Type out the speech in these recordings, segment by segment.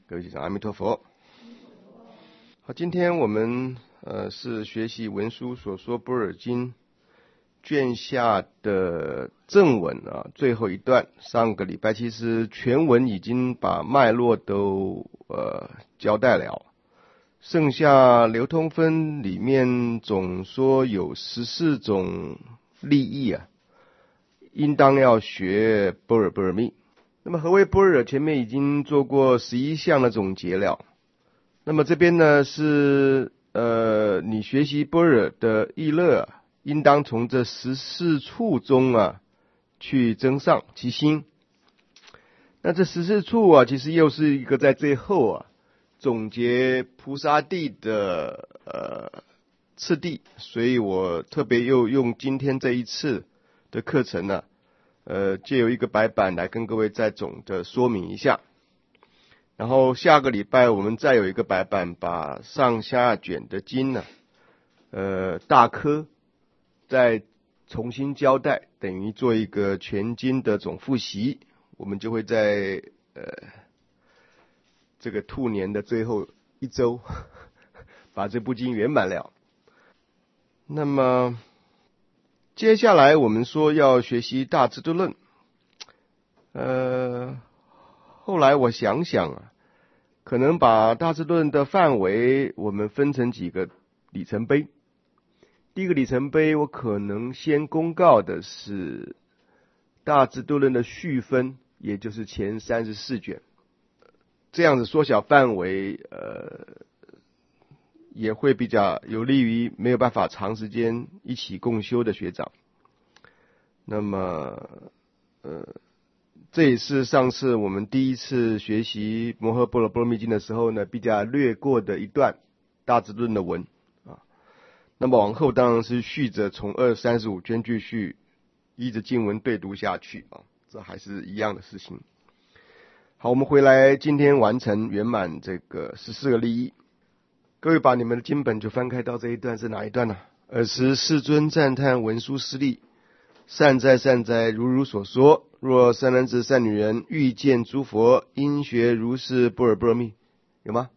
各位学长，阿弥陀佛。好，今天我们是学习文殊所说般若经卷下的正文啊，最后一段。上个礼拜其实全文已经把脉络都交代了，剩下流通分里面总说有14种利益啊，应当要学般若波罗蜜。那么何谓般若？前面已经做过11项的总结了。那么这边呢是你学习般若的意乐，应当从这14处中啊去增上其心。那这14处啊，其实又是一个在最后啊总结菩萨地的次第，所以我特别又用今天这一次的课程呢，借由一个白板来跟各位再总的说明一下。然后下个礼拜我们再有一个白板，把上下卷的经呢，大科再重新交代，等于做一个全经的总复习。我们就会在这个兔年的最后一周把这部经圆满了。那么接下来我们说要学习大智度论，后来我想想啊，可能把大智度论的范围我们分成几个里程碑。第一个里程碑，我可能先公告的是大智度论的续分，也就是前34卷，这样子缩小范围，也会比较有利于没有办法长时间一起共修的学长。那么这也是上次我们第一次学习摩诃般若波罗蜜经的时候呢，比较略过的一段大智度论的文啊。那么往后当然是续着从2、35卷继续依着经文对读下去啊，这还是一样的事情。好，我们回来今天完成圆满这个14个利益。各位把你们的经本就翻开到这一段是哪一段呢？尔时世尊赞叹文殊师利，善哉善哉，如所说，若善男子善女人欲见诸佛，应学如是般若波罗蜜。有吗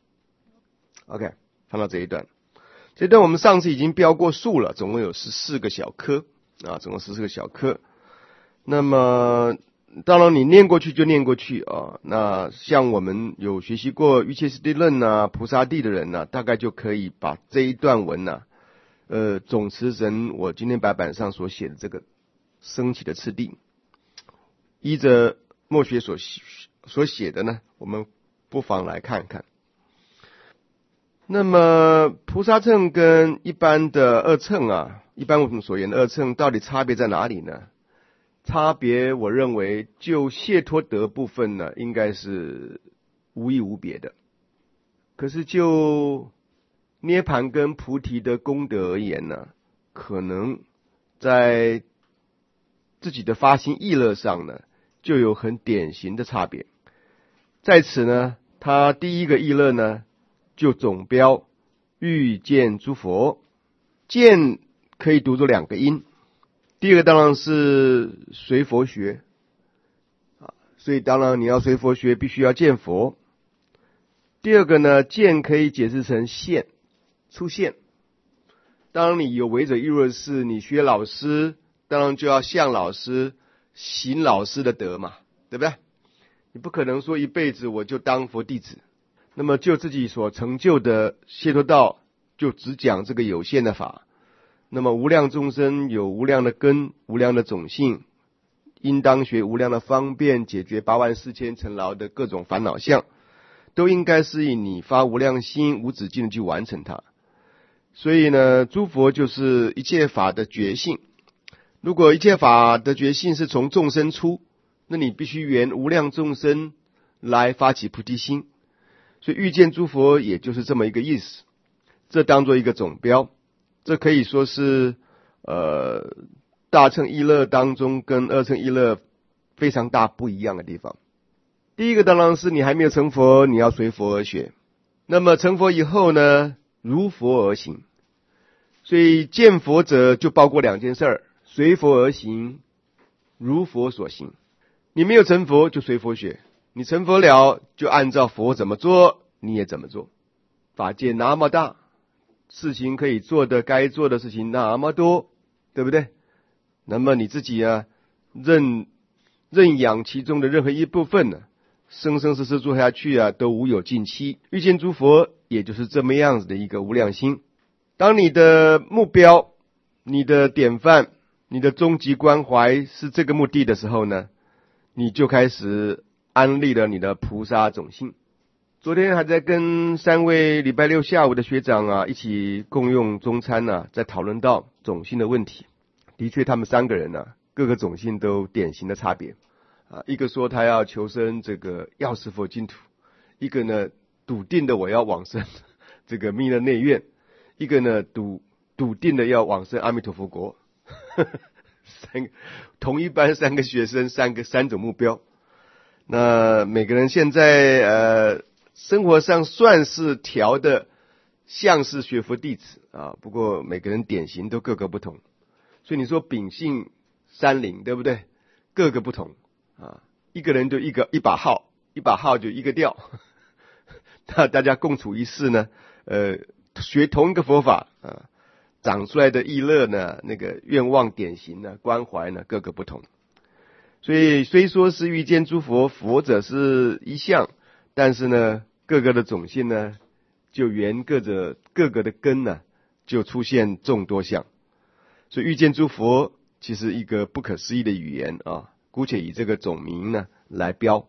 ？OK， 翻到这一段。这一段我们上次已经标过数了，总共有14个小科啊，总共14个小科。那么当然你念过去就念过去啊。那像我们有学习过瑜伽师地论啊、菩萨地的人呢，大概就可以把这一段文呢，总持成我今天白板上所写的这个升起的次第。依着默学所写的呢，我们不妨来看看。那么菩萨乘跟一般的二乘啊，一般我们所言的二乘到底差别在哪里呢？差别我认为就解脱德部分呢，应该是无异无别的。可是就涅槃跟菩提的功德而言呢，可能在自己的发心意乐上呢，就有很典型的差别。在此呢，他第一个意乐呢，就总标欲见诸佛。见可以读作2个音，第一个当然是随佛学啊，所以当然你要随佛学，必须要见佛。第二个呢，见可以解释成现，出现。当然你有为者亦若是，你学老师，当然就要向老师行老师的德嘛，对不对？你不可能说一辈子我就当佛弟子，那么就自己所成就的解脱道就只讲这个有限的法。那么无量众生有无量的根、无量的种性，应当学无量的方便，解决84000尘劳的各种烦恼相，都应该是以你发无量心无止境的去完成它。所以呢，诸佛就是一切法的觉性。如果一切法的觉性是从众生出，那你必须缘无量众生来发起菩提心。所以遇见诸佛也就是这么一个意思，这当作一个总标。这可以说是大乘意乐当中跟二乘意乐非常大不一样的地方。第一个当然是你还没有成佛，你要随佛而学。那么成佛以后呢，如佛而行。所以见佛者就包括2件事儿，随佛而行，如佛所行。你没有成佛就随佛学， 你成佛了，就按照佛怎么做，你也怎么做。法界那么大，事情可以做的，该做的事情那么多，对不对？那么你自己啊，认养其中的任何一部分呢，生生世世做下去啊，都无有尽期。遇见诸佛，也就是这么样子的一个无量心。当你的目标、你的典范、你的终极关怀是这个目的的时候呢，你就开始安立了你的菩萨种性。昨天还在跟3位礼拜六下午的学长啊一起共用中餐啊，在讨论到种性的问题。的确，他们3个人啊，各个种性都典型的差别啊。一个说他要求生这个药师佛净土，一个呢笃定的我要往生这个弥勒内院，一个呢笃定的要往生阿弥陀佛国。同一班3个学生，3种目标。那每个人现在生活上算是调的像是学佛弟子啊，不过每个人典型都各个不同。所以你说秉性山林，对不对？各个不同啊，一个人就一把号，一把号就一个调。那大家共处一室呢，学同一个佛法啊，长出来的意乐呢，那个愿望典型呢，关怀呢，各个不同。所以虽说是遇见诸佛，佛者是一相，但是呢，各个的种性呢，就缘各个的根呢，就出现众多相。所以遇见诸佛，其实一个不可思议的语言啊，姑且以这个种名呢来标。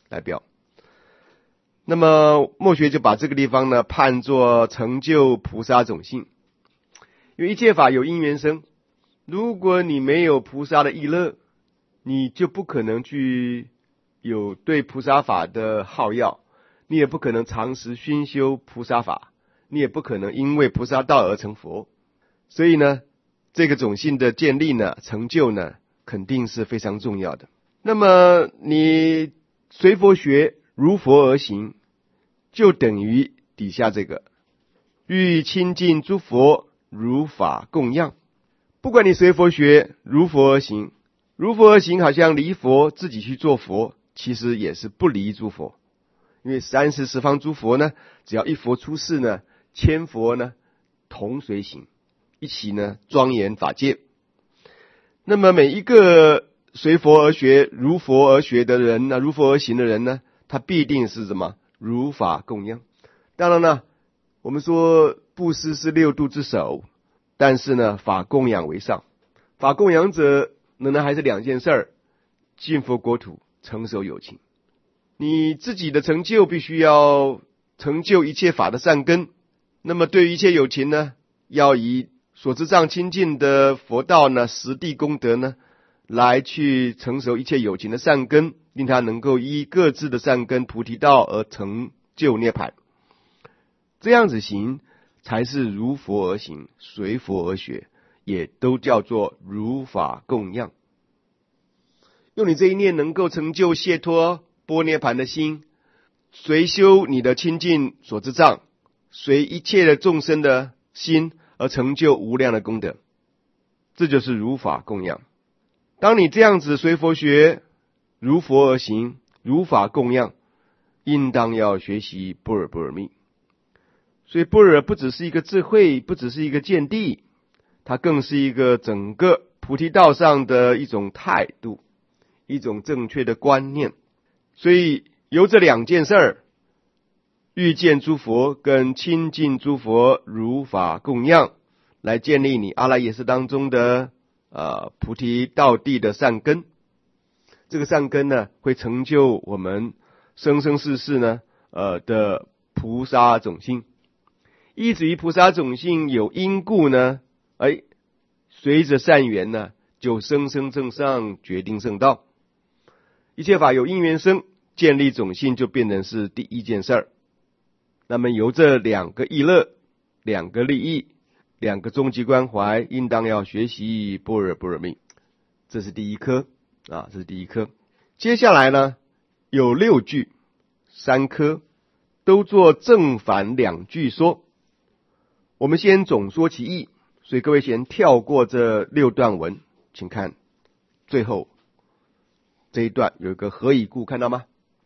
那么墨学就把这个地方呢判作成就菩萨种性，因为一切法有因缘生，如果你没有菩萨的意乐，你就不可能去有对菩萨法的好要，你也不可能长时熏修菩萨法，你也不可能因为菩萨道而成佛。所以呢，这个种性的建立呢，成就呢，肯定是非常重要的。那么你随佛学，如佛而行，就等于底下这个欲亲近诸佛，如法供养。不管你随佛学，如佛而行，如佛而行好像离佛，自己去做佛，其实也是不离诸佛。因为30方诸佛呢，只要一佛出世呢，千佛呢同随行，一起呢庄严法界。那么每一个随佛而学、如佛而学的人呢，如佛而行的人呢，他必定是什么？如法供养。当然呢，我们说布施是6度之首，但是呢，法供养为上。法供养者仍然还是2件事儿：进佛国土，成熟有情。你自己的成就必须要成就一切法的善根，那么对于一切有情呢，要以所知障亲近的佛道呢，实地功德呢，来去成熟一切有情的善根，令他能够依各自的善根菩提道而成就涅槃。这样子行才是如佛而行，随佛而学，也都叫做如法供养。用你这一念能够成就解脱般涅槃的心，随修你的亲近所知障，随一切的众生的心而成就无量的功德，这就是如法供养。当你这样子随佛学，如佛而行，如法供养，应当要学习般若波罗蜜。所以般若不只是一个智慧，不只是一个见地，它更是一个整个菩提道上的一种态度，一种正确的观念。所以由这2件事儿，遇见诸佛跟亲近诸佛如法供养，来建立你阿赖耶识当中的菩提道地的善根。这个善根呢，会成就我们生生世世呢的菩萨种性。依止于菩萨种性有因故呢，随着善缘呢，就生生正上决定圣道。一切法有因缘生，建立种性就变成是第一件事儿。那么由这2个意乐、2个利益、2个终极关怀，应当要学习般若波罗蜜。这是第一科啊，这是第一科。接下来呢，有6句，3科都做正反2句说。我们先总说其意，所以各位先跳过这6段文，请看最后这一段有一个何以故，看到吗？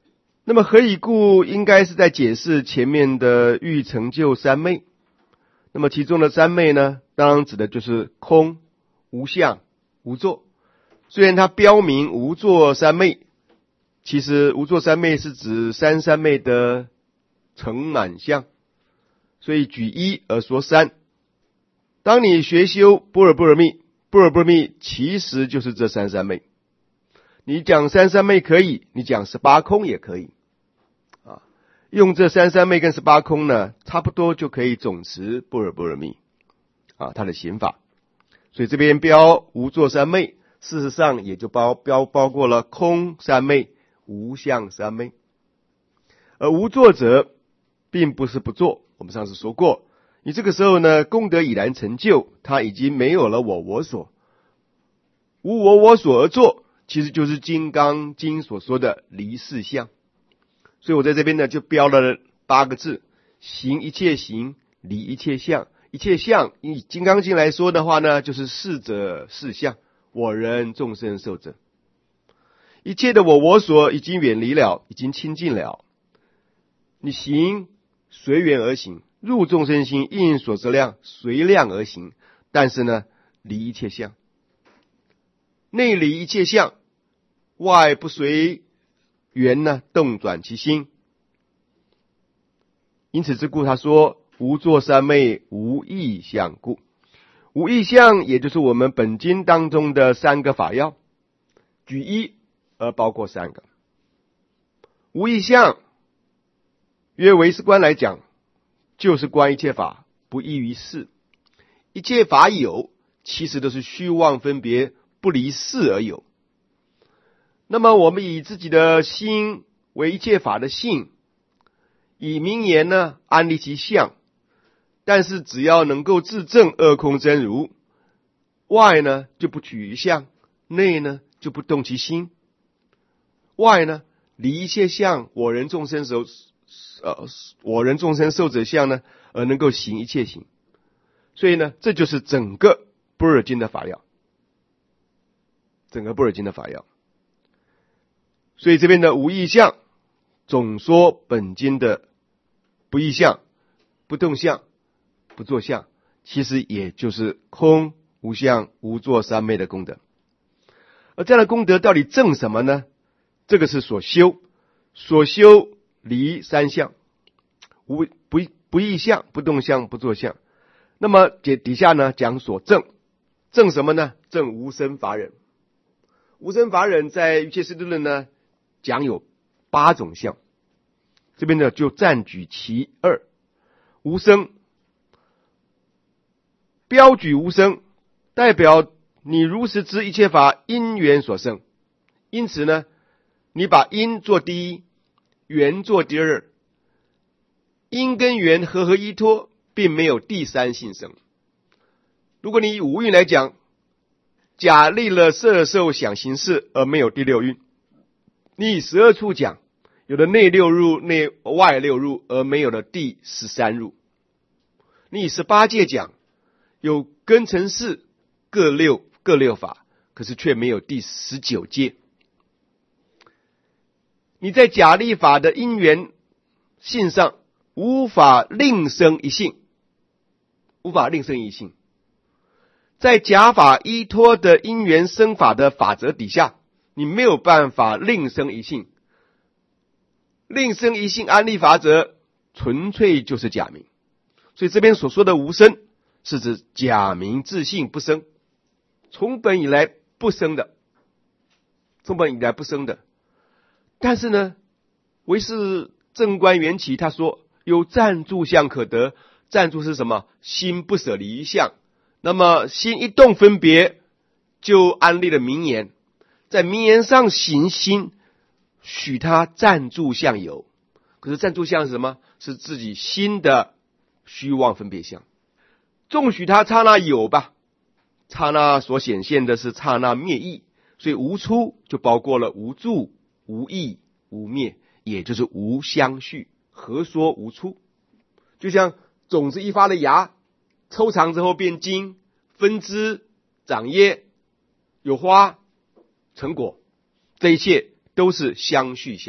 那么何以故？应该是在解释前面的欲成就三昧。那么其中的三昧呢，当然指的就是空、无相、无作。虽然它标明无作三昧，其实无作三昧是指三昧的成满相，所以举一而说三。当你学修般若波罗蜜，般若波罗蜜其实就是这三昧。你讲三昧可以，你讲18空也可以啊。用这三昧跟18空呢，差不多就可以总持般若波罗蜜啊，它的行法。所以这边标无作三昧，事实上也就包括了空三昧、无相三昧。而无作者并不是不做，我们上次说过，你这个时候呢，功德已然成就，他已经没有了我所，无我所而作，其实就是《金刚经》所说的离事相。所以我在这边呢就标了8个字：行一切行，离一切相。一切相以《金刚经》来说的话呢，就是事者事相，我人众生寿者。一切的我所已经远离了，已经清净了。你行随缘而行，入众生心，应所知量，随量而行。但是呢，离一切相，内离一切相，外不随缘呢动转其心。因此之故，他说无作三昧，无异相故。无异相也就是我们本经当中的3个法要，举一而包括3个。无异相约唯识观来讲，就是观一切法不异于事。一切法有，其实都是虚妄分别，不离事而有。那么我们以自己的心为一切法的性，以名言呢安立其相，但是只要能够自证二空真如，外呢就不取于相，内呢就不动其心。外呢离一切相，我人众生受者相呢，而能够行一切行。所以呢，这就是整个般若经的法要，整个般若经的法要。所以这边的无异相，总说本经的不异相、不动相、不作相，其实也就是空、无相、无作三昧的功德。而这样的功德到底证什么呢？这个是所修离三相，不异相、不动相、不作相。那么底下呢讲所证，证什么呢？证无生法忍。无生法忍在瑜伽师地论呢讲有8种相，这边呢就暂举其2。无生，标举无生，代表你如实知一切法因缘所生。因此呢，你把因做第一，缘做第2，因跟缘合依托，并没有第3性生。如果你以五蕴来讲，假立了色受想行识而没有第6蕴；你以12处讲，有的内6入、内外6入，而没有了第13入；你以18界讲，有根尘识各六法，可是却没有第19界。你在假立法的因缘性上无法另生一性，在假法依托的因缘生法的法则底下，你没有办法另生一性。另生一性安立法则纯粹就是假名。所以这边所说的无生，是指假名自性不生，从本以来不生的。但是呢，唯识正观缘起他说有暂住相可得。暂住是什么？心不舍离相。那么心一动分别，就安立了名言，在名言上行心，许他暂住相有。可是暂住相是什么？是自己心的虚妄分别相。纵许他刹那有吧，刹那所显现的是刹那灭异，所以无出就包括了无住、无异、无灭，也就是无相续。何说无出？就像种子一发的芽，抽长之后变茎，分枝长叶，有花成果，这一切都是相续相。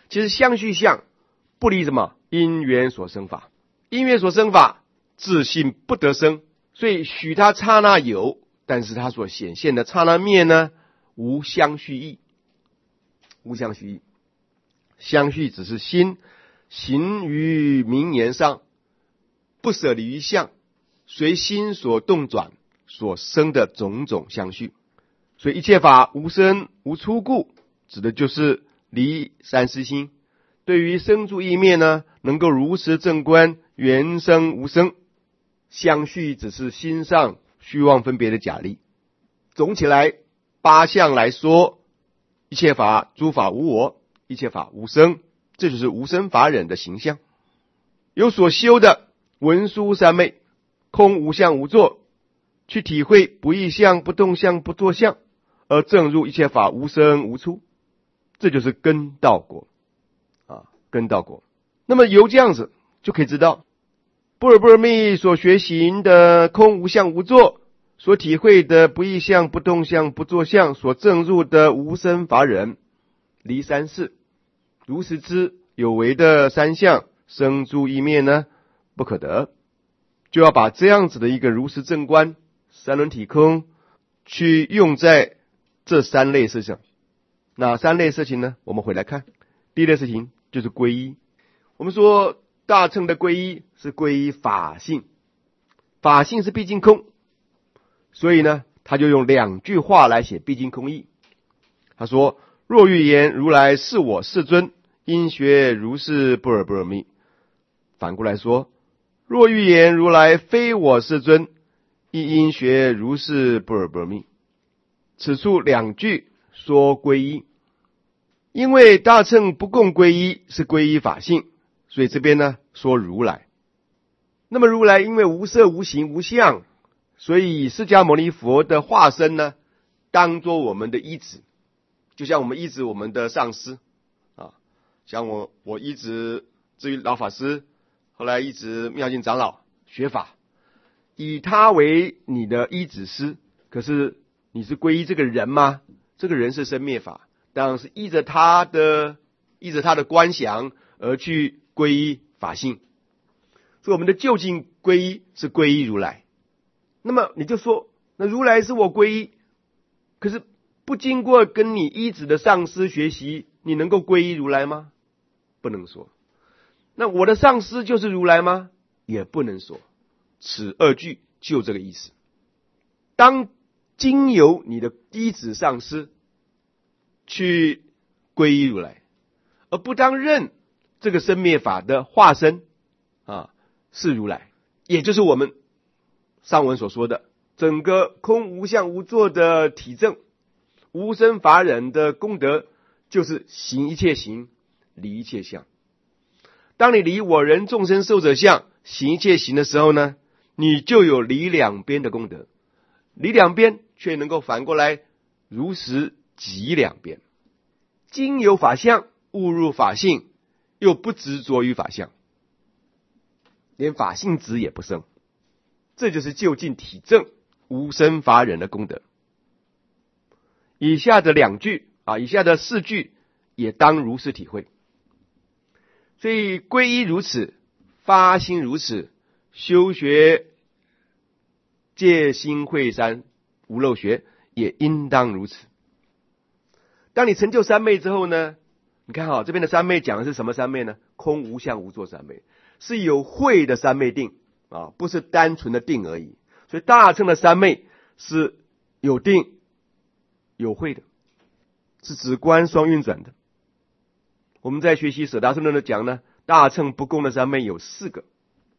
其实相续相不离什么？因缘所生法。因缘所生法，自性不得生，所以许他刹那有，但是他所显现的刹那面呢，无相续义。无相续义，相续只是心行于名言上，不舍离于相，随心所动转所生的种种相续。所以一切法无生无出故，指的就是离三思心。对于生住意灭呢，能够如实正观原生无生，相续只是心上虚妄分别的假立。总起来八相来说，一切法诸法无我，一切法无生，这就是无生法忍的形象。有所修的文殊三昧，空无相无作，去体会不异相不动相不作相，而证入一切法无生无出，这就是根道果根道果。那么由这样子就可以知道，般若波罗蜜所学行的空无相无作，所体会的不异相不动相不作相，所证入的无生法忍，离三世，如实知有为的三相生住意灭呢，不可得。就要把这样子的一个如实正观三轮体空去用在这三类事上。哪三类事情呢？我们回来看。第一类事情就是皈依。我们说大乘的皈依是皈依法性，法性是毕竟空，所以呢他就用两句话来写毕竟空义。他说，若欲言如来是我世尊，应学如是般若波罗蜜。反过来说，若欲言如来非我世尊，亦应学如是般若波罗蜜。此处两句说皈依。因为大乘不共皈依，是皈依法性，所以这边呢说如来。那么如来因为无色无形无相，所以释迦牟尼佛的化身呢，当作我们的依止，就像我们依止我们的上师像我依止至于老法师，后来依止妙净长老学法，以他为你的依止师。可是你是皈依这个人吗？这个人是生灭法，当然是依着他的观想而去皈依法性。所以我们的究竟皈依是皈依如来。那么你就说，那如来是我皈依，可是不经过跟你依止的上师学习，你能够皈依如来吗？不能说。那我的上师就是如来吗？也不能说。此二句就这个意思。当经由你的依止上师去皈依如来，而不当认这个生灭法的化身是如来，也就是我们上文所说的整个空无相无作的体证，无生法忍的功德，就是行一切行，离一切相。当你离我人众生寿者相，行一切行的时候呢，你就有离两边的功德。离两边却能够反过来如实即两边，经由法相悟入法性，又不执着于法相，连法性执也不生。这就是究竟体证无生法忍的功德。以下的两句以下的四句也当如是体会。所以皈依如此，发心如此，修学戒心慧三无漏学也应当如此。当你成就三昧之后呢，你看这边的三昧讲的是什么三昧呢？空无相无作三昧，是有慧的三昧定不是单纯的定而已。所以大乘的三昧是有定有慧的，是止观双运转的。我们在学习舍大乘论的讲呢，大乘不共的三昧有四个，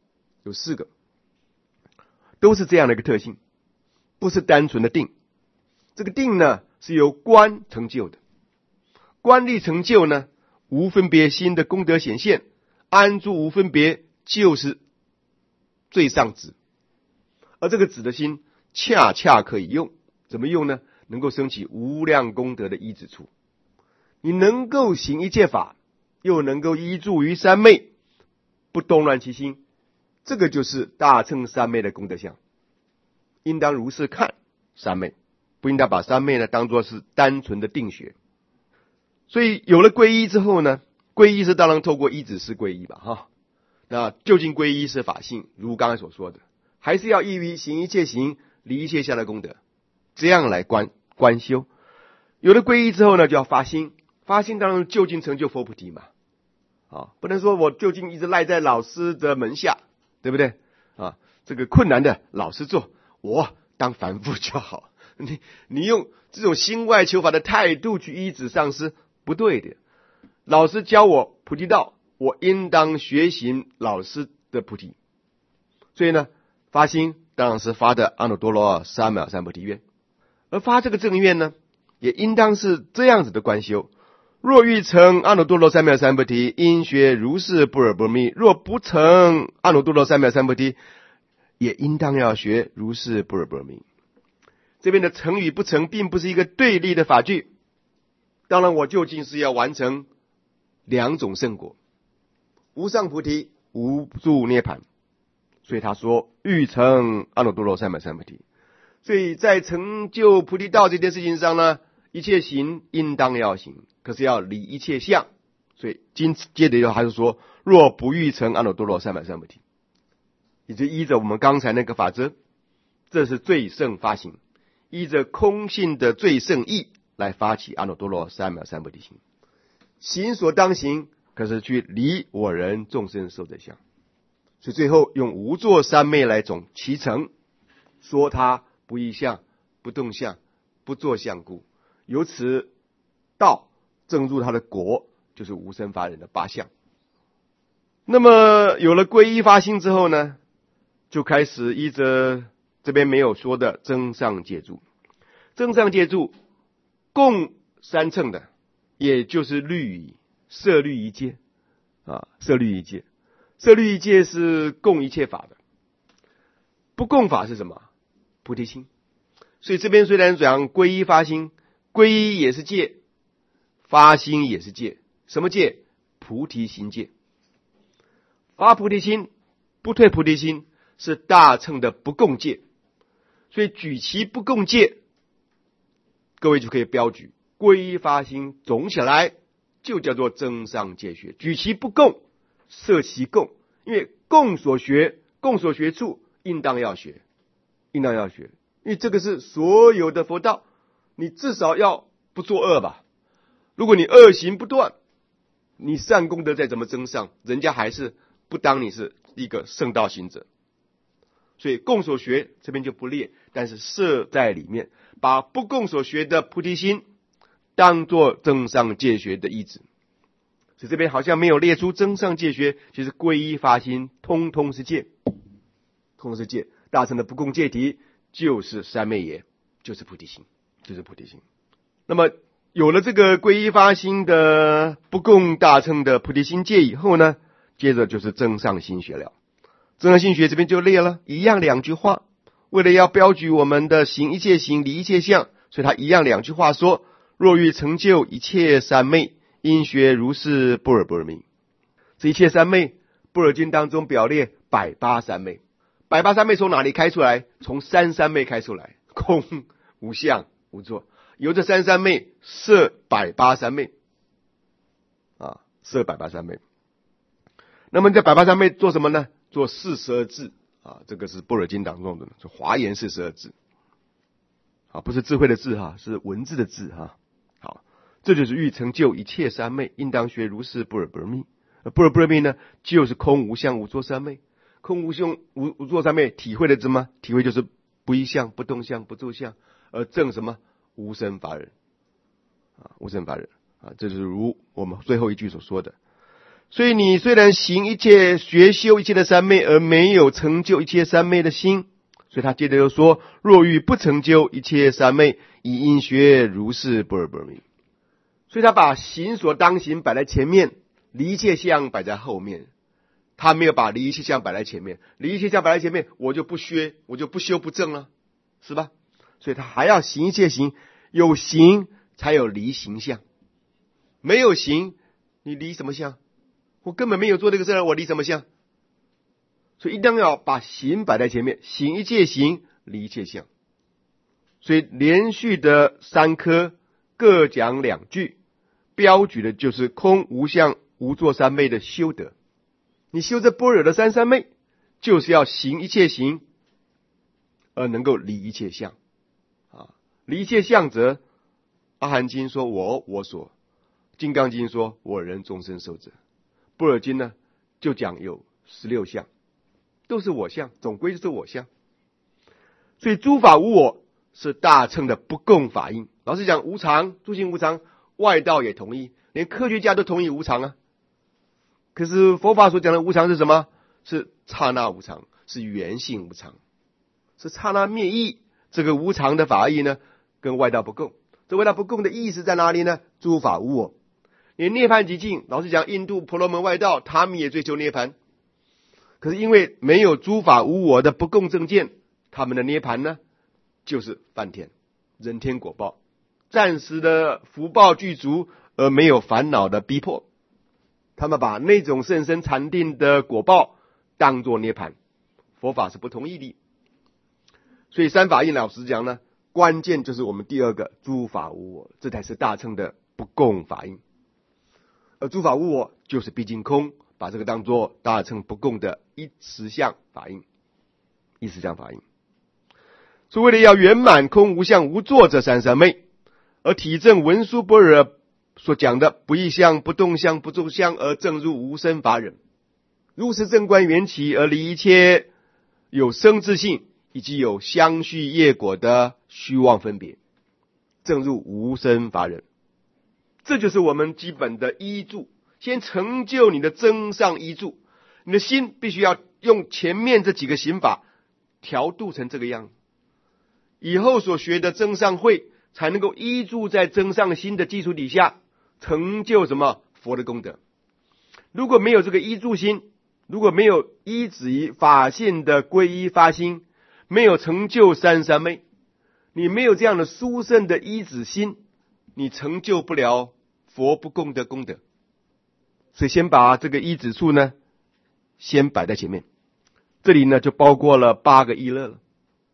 都是这样的一个特性，不是单纯的定。这个定呢是由观成就的，观力成就呢，无分别心的功德显现，安住无分别就是最上止。而这个止的心恰恰可以用，怎么用呢？能够升起无量功德的依止处。你能够行一切法，又能够依住于三昧，不动乱其心，这个就是大乘三昧的功德相。应当如是看三昧，不应当把三昧呢当作是单纯的定学。所以有了皈依之后呢，皈皈依是当然透过依止是皈依吧，哈。那究竟皈依是法性，如刚才所说的，还是要依于行一切行，离一切相的功德，这样来观修。有了皈依之后呢，就要发心，发心当然就近成就佛菩提嘛，不能说我就近一直赖在老师的门下，对不对？这个困难的老师做，我当凡夫就好。你用这种心外求法的态度去依止上师，不对的。老师教我菩提道，我应当学习老师的菩提。所以呢，发心当然是发的阿耨多罗三藐三菩提愿，而发这个正愿呢，也应当是这样子的观修。若欲成阿耨多罗三藐三菩提，应学如是般若波罗蜜；若不成阿耨多罗三藐三菩提，也应当要学如是般若波罗蜜。这边的成与不成并不是一个对立的法句，当然我究竟是要完成两种圣果，无上菩提，无住涅槃。所以他说欲成阿耨多罗三藐三菩提。所以在成就菩提道这件事情上呢，一切行应当要行，可是要离一切相。所以接着还是说，若不欲成阿耨多罗三藐三菩提，也就依着我们刚才那个法则，这是最胜发行，依着空性的最胜义来发起阿耨多罗三藐三菩提心。行所当行，可是去离我人众生寿者相。所以最后用无作三昧来总其成，说他不异相，不动相，不作相故，由此道正入他的果，就是无生法忍的八相。那么有了皈依发心之后呢，就开始依着这边没有说的增上戒住。增上戒住共三乘的，也就是律仪、摄律仪戒摄律仪戒。摄律仪戒是供一切法的，不供法是什么？菩提心。所以这边虽然讲皈依发心，皈依也是戒，发心也是戒。什么戒？菩提心戒。发菩提心，不退菩提心，是大乘的不共戒。所以举其不共戒，各位就可以标举皈依发心总起来就叫做增上戒学。举其不共，摄其共，因为共所学处应当要学，因为这个是所有的佛道，你至少要不作恶吧。如果你恶行不断，你善功德再怎么增上，人家还是不当你是一个圣道行者。所以共所学这边就不列，但是摄在里面，把不共所学的菩提心当作增上戒学的依止。所以这边好像没有列出增上戒学，其实皈依发心通通是戒，通通是戒。大乘的不共戒体就是三昧耶，就是菩提心，就是菩提心。那么有了这个皈依发心的不共大乘的菩提心戒以后呢，接着就是增上心学了。增上心学这边就列了一样两句话，为了要标举我们的行一切行，离一切相，所以他一样两句话说：若欲成就一切三昧，应学如是般若波罗蜜。这一切三昧，般若经当中表列百八三昧。百八三昧从哪里开出来？从三三昧开出来，空无相无作，由这三三昧摄百八三昧摄百八三昧。那么这百八三昧做什么呢？做42字这个是般若经当中的，就华严42字不是智慧的智是文字的字好，这就是欲成就一切三昧，应当学如是般若波罗蜜。般若波罗蜜呢，就是空无相无作三昧。空无相无作三昧体会的什么？体会就是不异相、不动相、不住相，而证什么？无生法忍无生法忍这就是如我们最后一句所说的。所以你虽然行一切学修一切的三昧，而没有成就一切三昧的心，所以他接着又说：若欲不成就一切三昧，以应学如是般若波罗蜜。所以他把行所当行摆在前面，离一切相摆在后面。他没有把离一切相摆在前面，离一切相摆在前面，我就不修不正了，是吧？所以他还要行一切行，有行才有离行相，没有行你离什么相？我根本没有做这个事儿，我离什么相？所以一定要把行摆在前面，行一切行，离一切相。所以连续的3科各讲2句，标举的就是空无相无作三昧的修德。你修这般若的三昧，就是要行一切行，而能够离一切相。离一切相则，阿含经说我所，金刚经说我人终身受者，般若经呢就讲有16相，都是我相，总归就是我相。所以诸法无我是大乘的不共法印。老实讲，无常，诸行无常，外道也同意，连科学家都同意无常啊。可是佛法所讲的无常是什么？是刹那无常，是缘性无常，是刹那灭异。这个无常的法义呢，跟外道不共。这外道不共的意思在哪里呢？诸法无我，连涅槃极境，老实讲，印度婆罗门外道他们也追求涅槃，可是因为没有诸法无我的不共正见，他们的涅槃呢，就是梵天，人天果报，暂时的福报具足，而没有烦恼的逼迫。他们把那种甚深禅定的果报当作涅槃，佛法是不同意的。所以三法印老实讲呢，关键就是我们第二个诸法无我，这才是大乘的不共法印。而诸法无我就是毕竟空，把这个当作大乘不共的一实相法印，一实相法印。所以为了要圆满空无相无作这三昧，而体证文殊般若所讲的不异相、不动相、不住相，而证入无生法忍，如实正观缘起，而离一切有生之性以及有相续业果的虚妄分别，证入无生法忍。这就是我们基本的依住，先成就你的增上依住。你的心必须要用前面这几个行法调度成这个样子，以后所学的增上慧才能够依住在增上心的基础底下，成就什么佛的功德。如果没有这个依住心，如果没有依止于法性的皈依发心，没有成就三昧，你没有这样的殊胜的依止心，你成就不了佛不共的功德。所以先把这个依止处呢先摆在前面。这里呢就包括了8个依乐了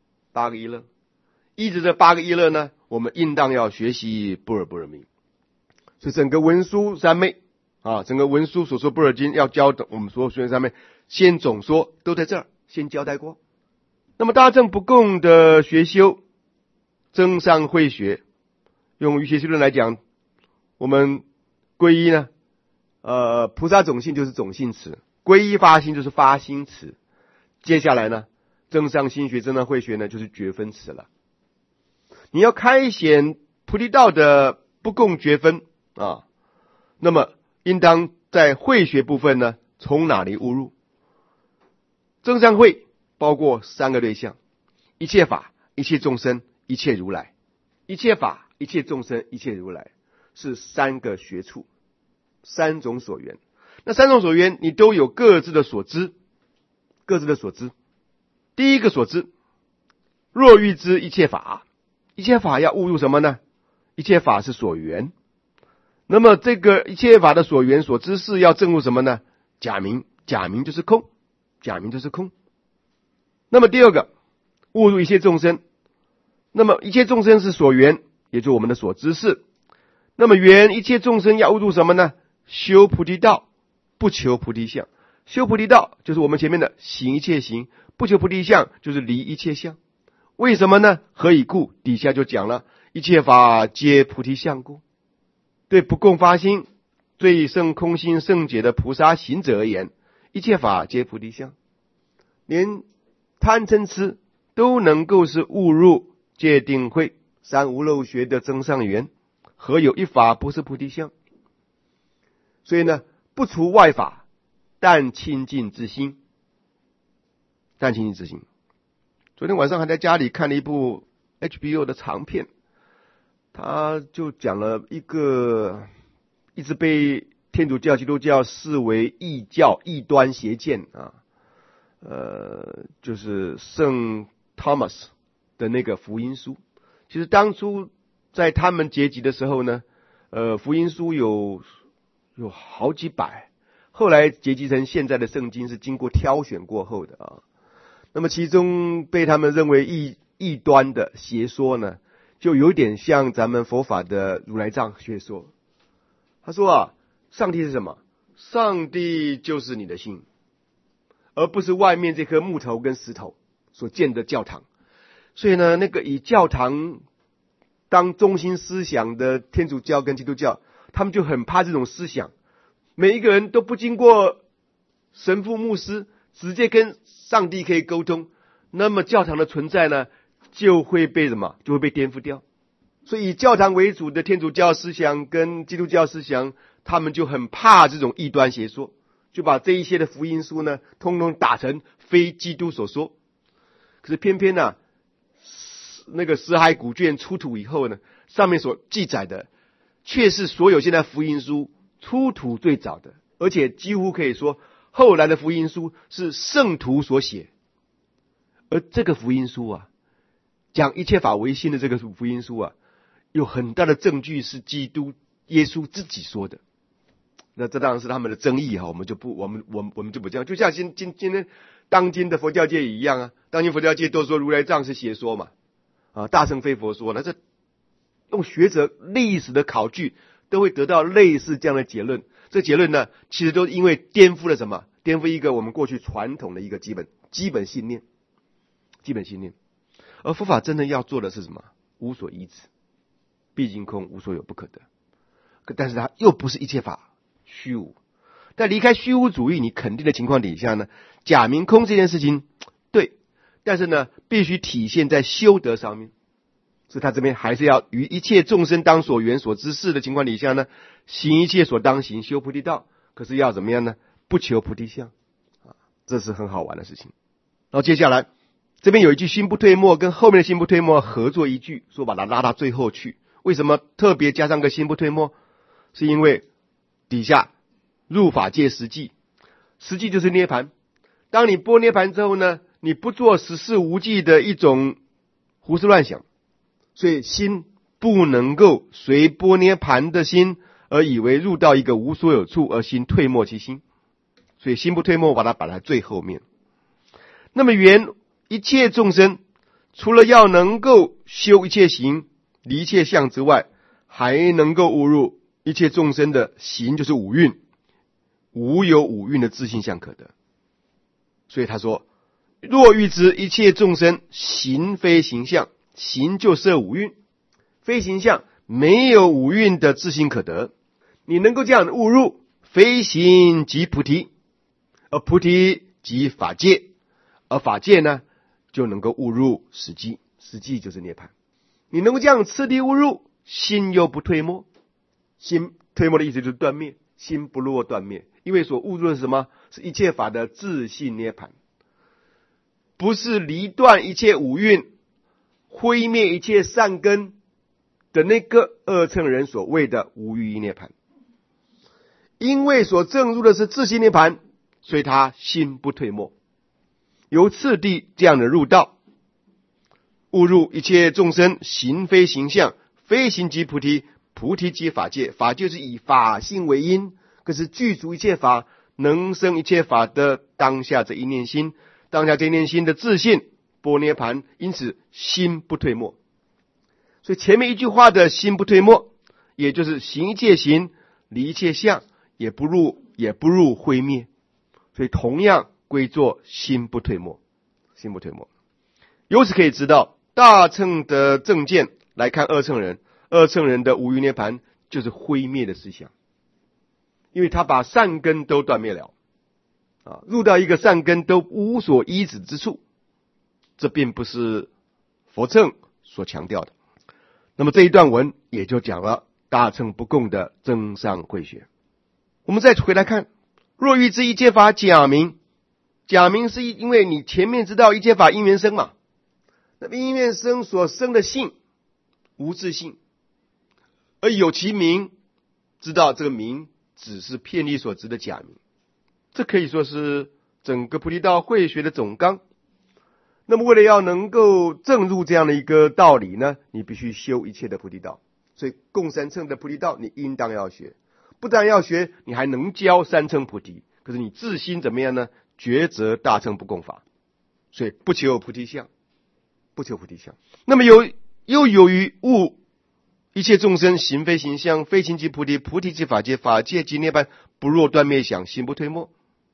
，8个依乐。依止这8个依乐呢，我们应当要学习般若波罗蜜。所以整个文殊三昧整个文殊所说般若经要教的我们所有学员三昧，先总说都在这儿，先交代过。那么大乘不共的学修，增上慧学，用瑜伽修论来讲，我们皈依呢，菩萨种性就是种性持，皈依发心就是发心持。接下来呢，增上心学、增上慧学呢，就是觉分持了。你要开显菩提道的不共觉分那么应当在慧学部分呢，从哪里悟入？增上慧包括3个对象：一切法、一切众生、一切如来。一切法、一切众生、一切如来是3个学处，3种所缘。那3种所缘，你都有各自的所知，各自的所知。第一个所知，若欲知一切法，一切法要悟入什么呢？一切法是所缘。那么这个一切法的所缘所知是要证入什么呢？假名，假名就是空，假名就是空。那么第二个，悟入一切众生。那么一切众生是所缘，也就是我们的所知是。那么缘一切众生要悟入什么呢？修菩提道，不求菩提相。修菩提道就是我们前面的行一切行，不求菩提相就是离一切相。为什么呢？何以故？底下就讲了，一切法皆菩提相故。对不共发心、最胜空心圣解的菩萨行者而言，一切法皆菩提相，连贪嗔痴都能够是悟入戒定慧三无漏学的增上缘，何有一法不是菩提相？所以呢，不除外法，但清净之心，但清净之心。昨天晚上还在家里看了一部 HBO 的长片，他就讲了一个一直被天主教、基督教视为异教、异端邪见就是圣 Thomas 的那个福音书。其实当初在他们结集的时候呢，福音书有好几百，后来结集成现在的圣经是经过挑选过后的那么其中被他们认为异端的邪说呢，就有点像咱们佛法的如来藏学说。他说上帝是什么？ 上帝就是你的心，而不是外面这颗木头跟石头所建的教堂。所以呢，那个以教堂当中心思想的天主教跟基督教，他们就很怕这种思想，每一个人都不经过神父牧师直接跟上帝可以沟通，那么教堂的存在呢就会被什么？就会被颠覆掉。所以以教堂为主的天主教思想跟基督教思想，他们就很怕这种异端邪说，就把这一些的福音书呢通通打成非基督所说。可是偏偏呢，那个死海古卷出土以后呢，上面所记载的却是所有现在福音书出土最早的，而且几乎可以说后来的福音书是圣徒所写。而这个福音书啊，讲一切法为心的这个福音书啊，有很大的证据是基督耶稣自己说的。那这当然是他们的争议哈，我们就不这样。就像今天当今的佛教界也一样啊，当今佛教界都说如来藏是邪说嘛，大乘非佛说，那这用学者历史的考据都会得到类似这样的结论。这结论呢，其实都因为颠覆了什么？颠覆一个我们过去传统的一个基本信念。而佛法真正要做的是什么？无所依止，毕竟空，无所有不可得。但是它又不是一切法虚无。在离开虚无主义你肯定的情况底下呢，假名空这件事情对，但是呢必须体现在修德上面。所以他这边还是要于一切众生当所缘所知事的情况底下呢，行一切所当行，修菩提道。可是要怎么样呢？不求菩提相，这是很好玩的事情。然后接下来这边有一句心不退没，跟后面的心不退没合作一句，说把它拉到最后去。为什么特别加上个心不退没？是因为底下入法界实际就是涅槃。当你拨涅槃之后呢，你不做十事无记的一种胡思乱想，所以心不能够随拨涅槃的心而以为入到一个无所有处，而心退没其心。所以心不退没把它摆在最后面。那么原一切众生除了要能够修一切行离一切相之外，还能够悟入一切众生的行就是五蕴，无有五蕴的自性相可得。所以他说，若欲知一切众生行非行相，行就摄五蕴，非行相没有五蕴的自性可得。你能够这样悟入，非行即菩提，而菩提即法界，而法界呢就能够悟入实际，实际就是涅槃。你能够这样次第悟入，心又不退没。心退没的意思就是断灭，心不落断灭。因为所悟入的是什么？是一切法的自性涅槃，不是离断一切五蕴，灰灭一切善根的那个二乘人所谓的无余一涅槃。因为所证入的是自性涅槃，所以他心不退没，由次第这样的入道，悟入一切众生行非行相，非行即菩提，菩提即法界。法就是以法性为因，可是具足一切法，能生一切法的当下这一念心，当下这一念心的自信般涅槃，因此心不退没。所以前面一句话的心不退没，也就是行一切行离一切相，也不入灰灭，所以同样归作心不退没。心不退没，由此可以知道大乘的正见来看二乘人的无余涅槃就是灰灭的思想，因为他把善根都断灭了入到一个善根都无所依止之处，这并不是佛乘所强调的。那么这一段文也就讲了大乘不共的增上慧学。我们再回来看，若欲知一切法假名，假名是因为你前面知道一切法因缘生嘛，那么因缘生所生的性无自性，而有其名，知道这个名只是遍历所知的假名。这可以说是整个菩提道慧学的总纲。那么为了要能够证入这样的一个道理呢，你必须修一切的菩提道。所以共三乘的菩提道你应当要学，不但要学，你还能教三乘菩提。可是你自心怎么样呢？抉择大乘不共法，所以不求菩提相，不求菩提相。那么又由于悟一切众生行非行相，非情即菩提，菩提即法界，法界即涅槃，不若断灭想，行不退没。